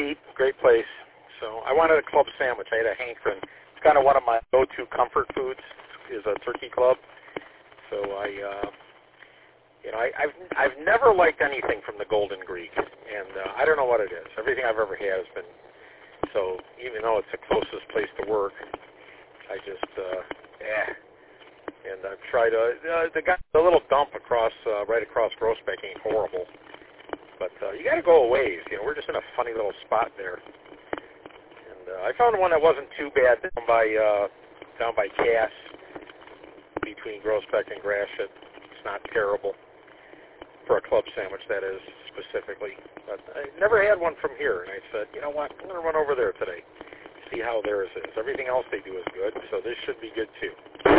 Pete. Great place. So I wanted a club sandwich. I had a hankering. It's kind of one of my go-to comfort foods is a turkey club. So I've never liked anything from the Golden Greek, and I don't know what it is. Everything I've ever had has been so. Even though it's the closest place to work, I just And I've tried the little dump right across Groesbeck ain't horrible, but you got to go a ways. We're just in a funny little spot there. And I found one that wasn't too bad down by Cass, between Groesbeck and Gratiot. It's not terrible for a club sandwich, that is, specifically. But I never had one from here, and I said, you know what, I'm going to run over there today, see how theirs is. Everything else they do is good, so this should be good too.